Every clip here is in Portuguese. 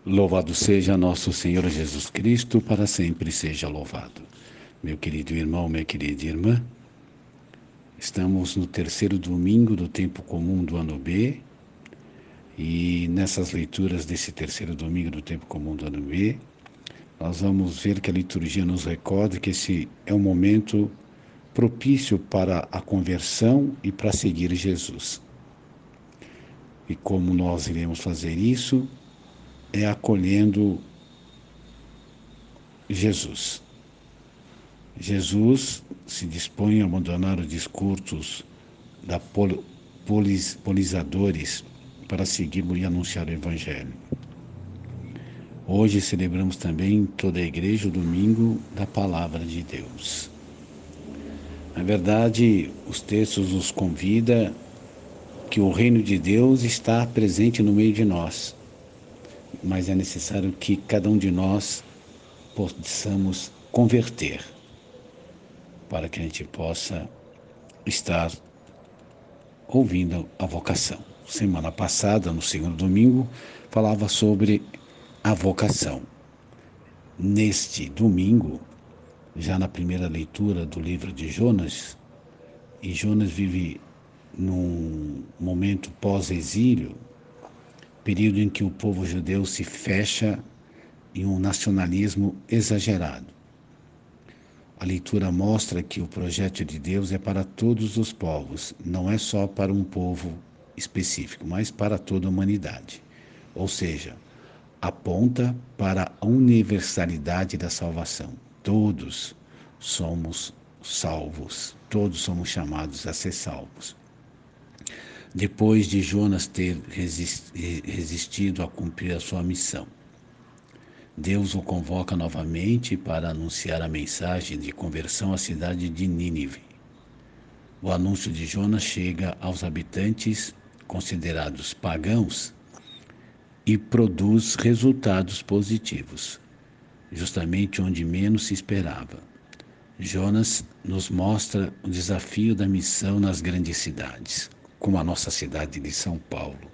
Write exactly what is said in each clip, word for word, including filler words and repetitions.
Louvado seja nosso Senhor Jesus Cristo, para sempre seja louvado. Meu querido irmão, minha querida irmã, estamos no terceiro domingo do tempo comum do ano B, e nessas leituras desse terceiro domingo do tempo comum do ano B, nós vamos ver que a liturgia nos recorda que esse é um momento propício para a conversão e para seguir Jesus. E como nós iremos fazer isso? É acolhendo Jesus. Jesus se dispõe a abandonar os discursos da pol, polis, polizadores para seguir e anunciar o Evangelho. Hoje celebramos também toda a igreja o domingo da Palavra de Deus. Na verdade, os textos nos convidam que o reino de Deus está presente no meio de nós, mas é necessário que cada um de nós possamos converter para que a gente possa estar ouvindo a vocação. Semana passada, no segundo domingo, falava sobre a vocação. Neste domingo, já na primeira leitura do livro de Jonas, e Jonas vive num momento pós-exílio, período em que o povo judeu se fecha em um nacionalismo exagerado. A leitura mostra que o projeto de Deus é para todos os povos, não é só para um povo específico, mas para toda a humanidade. Ou seja, aponta para a universalidade da salvação. Todos somos salvos, todos somos chamados a ser salvos. Depois de Jonas ter resistido a cumprir a sua missão, Deus o convoca novamente para anunciar a mensagem de conversão à cidade de Nínive. O anúncio de Jonas chega aos habitantes considerados pagãos e produz resultados positivos, justamente onde menos se esperava. Jonas nos mostra o desafio da missão nas grandes cidades, como a nossa cidade de São Paulo,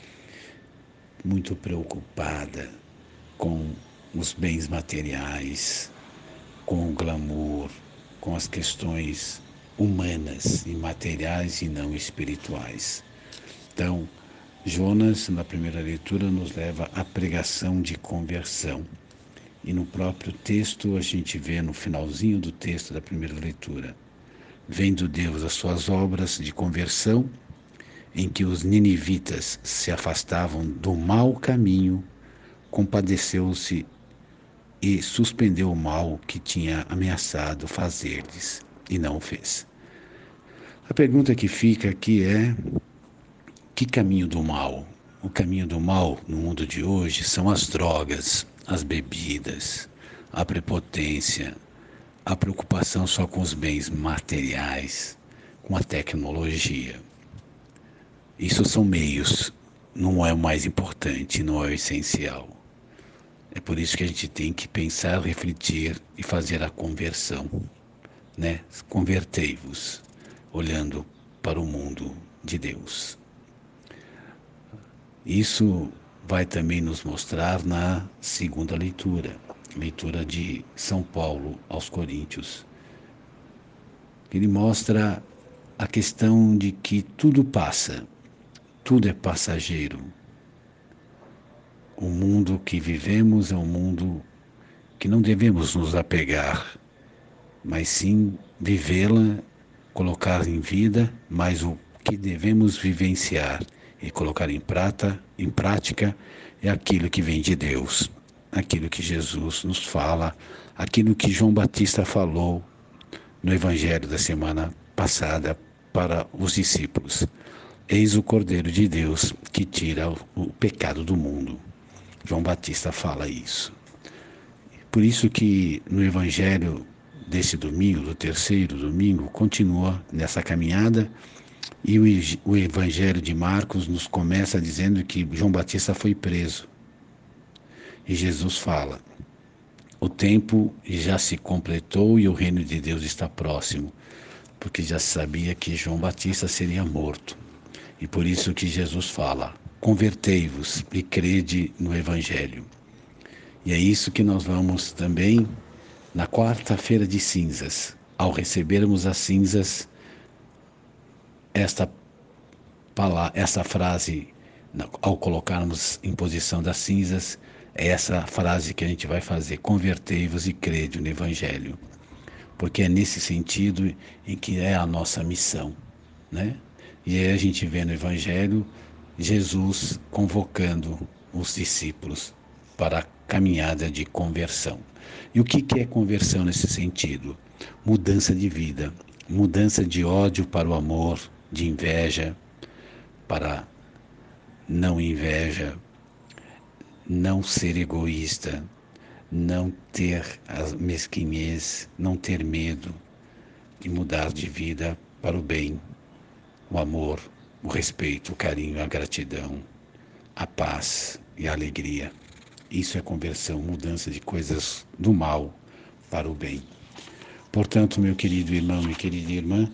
muito preocupada com os bens materiais, com o glamour, com as questões humanas e materiais e não espirituais. Então, Jonas, na primeira leitura, nos leva à pregação de conversão. E no próprio texto, a gente vê no finalzinho do texto da primeira leitura, vendo Deus as suas obras de conversão, em que os ninivitas se afastavam do mau caminho, compadeceu-se e suspendeu o mal que tinha ameaçado fazer-lhes, e não o fez. A pergunta que fica aqui é: que caminho do mal? O caminho do mal no mundo de hoje são as drogas, as bebidas, a prepotência, a preocupação só com os bens materiais, com a tecnologia. Isso são meios, não é o mais importante, não é o essencial. É por isso que a gente tem que pensar, refletir e fazer a conversão, né? Convertei-vos, olhando para o mundo de Deus. Isso vai também nos mostrar na segunda leitura, leitura de São Paulo aos Coríntios. Ele mostra a questão de que tudo passa, tudo é passageiro. O mundo que vivemos é um mundo que não devemos nos apegar, mas sim vivê-la, colocar em vida, mas o que devemos vivenciar e colocar em, prata, em prática é aquilo que vem de Deus, aquilo que Jesus nos fala, aquilo que João Batista falou no Evangelho da semana passada para os discípulos. Eis o Cordeiro de Deus que tira o pecado do mundo. João Batista fala isso. Por isso que no Evangelho desse domingo, do terceiro domingo, continua nessa caminhada, e o, o Evangelho de Marcos nos começa dizendo que João Batista foi preso. E Jesus fala: o tempo já se completou e o reino de Deus está próximo, porque já sabia que João Batista seria morto. E por isso que Jesus fala: convertei-vos e crede no Evangelho. E é isso que nós vamos também na quarta-feira de cinzas. Ao recebermos as cinzas, esta, palavra, essa frase, ao colocarmos em posição das cinzas, é essa frase que a gente vai fazer: convertei-vos e crede no Evangelho. Porque é nesse sentido em que é a nossa missão, né? E aí a gente vê no Evangelho Jesus convocando os discípulos para a caminhada de conversão. E o que é conversão nesse sentido? Mudança de vida, mudança de ódio para o amor, de inveja para não inveja, não ser egoísta, não ter a mesquinhez, não ter medo, e mudar de vida para o bem, o amor, o respeito, o carinho, a gratidão, a paz e a alegria. Isso é conversão, mudança de coisas do mal para o bem. Portanto, meu querido irmão e querida irmã,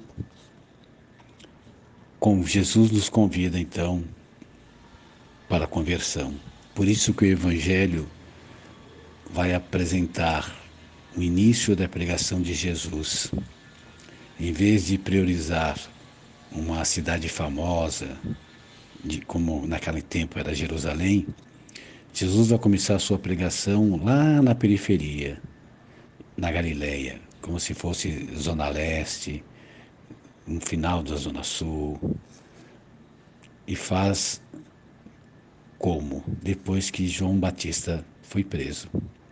como Jesus nos convida então para a conversão. Por isso que o Evangelho vai apresentar o início da pregação de Jesus. Em vez de priorizar uma cidade famosa, de como naquele tempo era Jerusalém, Jesus vai começar a sua pregação lá na periferia, na Galileia, como se fosse Zona Leste, no final da Zona Sul, e faz como? Depois que João Batista foi preso.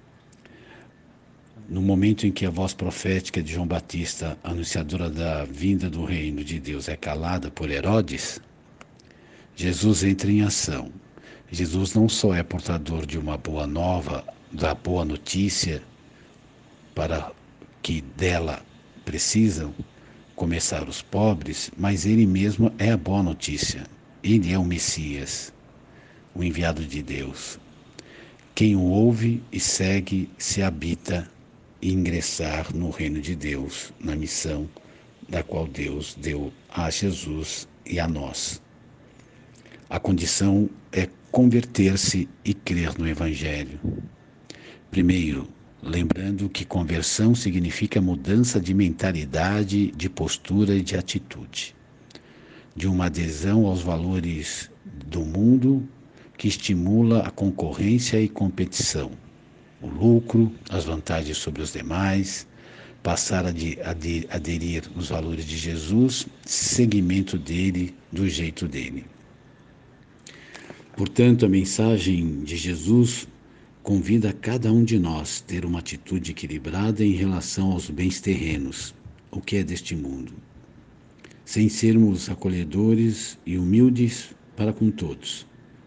No momento em que a voz profética de João Batista, anunciadora da vinda do reino de Deus, é calada por Herodes, Jesus entra em ação. Jesus não só é portador de uma boa nova, da boa notícia, para que dela precisam começar os pobres, mas ele mesmo é a boa notícia. Ele é o Messias, o enviado de Deus. Quem o ouve e segue se habita e ingressar no reino de Deus, na missão da qual Deus deu a Jesus e a nós. A condição é converter-se e crer no Evangelho. Primeiro, lembrando que conversão significa mudança de mentalidade, de postura e de atitude, de uma adesão aos valores do mundo que estimula a concorrência e competição, o lucro, as vantagens sobre os demais, passar a aderir os valores de Jesus, seguimento dele, do jeito dele. Portanto, a mensagem de Jesus convida cada um de nós a ter uma atitude equilibrada em relação aos bens terrenos, o que é deste mundo, sem sermos acolhedores e humildes para com todos.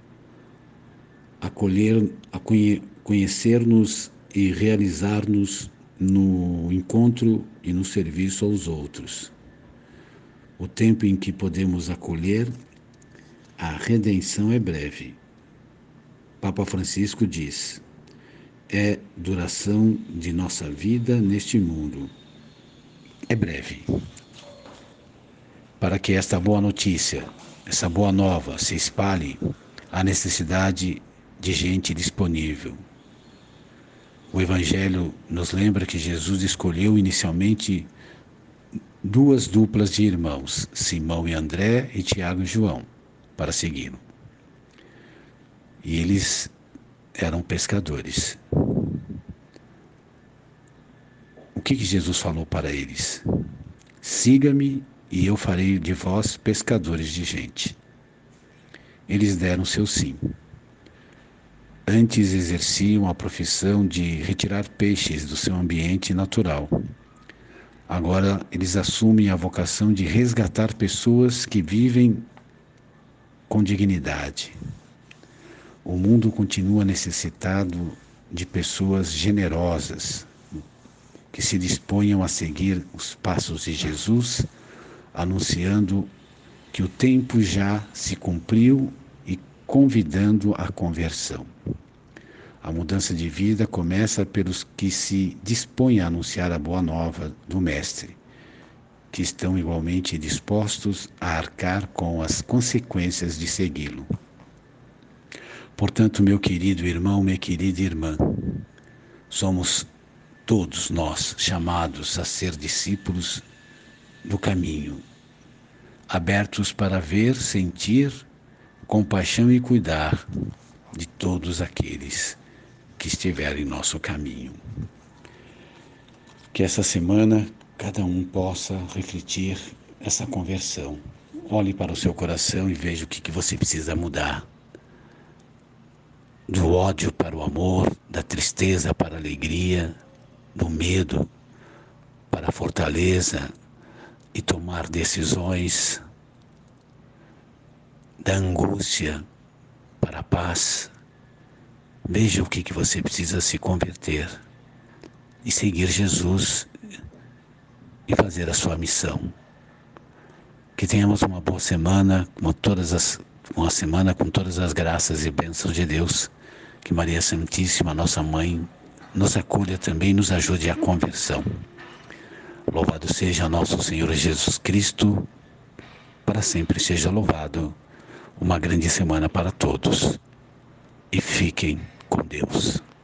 Acolher, a conhecer-nos e realizar-nos no encontro e no serviço aos outros. O tempo em que podemos acolher, a redenção é breve. Papa Francisco diz: é duração de nossa vida neste mundo. É breve. Para que esta boa notícia, essa boa nova se espalhe, há necessidade de gente disponível. O Evangelho nos lembra que Jesus escolheu inicialmente duas duplas de irmãos, Simão e André e Tiago e João, para segui-lo. E eles eram pescadores. O que, que Jesus falou para eles? Siga-me e eu farei de vós pescadores de gente. Eles deram seu sim. Antes exerciam a profissão de retirar peixes do seu ambiente natural. Agora eles assumem a vocação de resgatar pessoas que vivem com dignidade. O mundo continua necessitado de pessoas generosas, que se disponham a seguir os passos de Jesus, anunciando que o tempo já se cumpriu e convidando à conversão. A mudança de vida começa pelos que se dispõem a anunciar a boa nova do Mestre, que estão igualmente dispostos a arcar com as consequências de segui-lo. Portanto, meu querido irmão, minha querida irmã, somos todos nós chamados a ser discípulos do caminho, abertos para ver, sentir, compaixão e cuidar de todos aqueles que estiverem em nosso caminho. Que essa semana cada um possa refletir essa conversão. Olhe para o seu coração e veja o que, que você precisa mudar. Do ódio para o amor, da tristeza para a alegria, do medo para a fortaleza e tomar decisões, da angústia para a paz. Veja o que, que você precisa se converter e seguir Jesus e fazer a sua missão. Que tenhamos uma boa semana, com todas as, uma semana com todas as graças e bênçãos de Deus. Que Maria Santíssima, nossa Mãe, nos acolha também e nos ajude à conversão. Louvado seja nosso Senhor Jesus Cristo, para sempre seja louvado. Uma grande semana para todos e fiquem com Deus.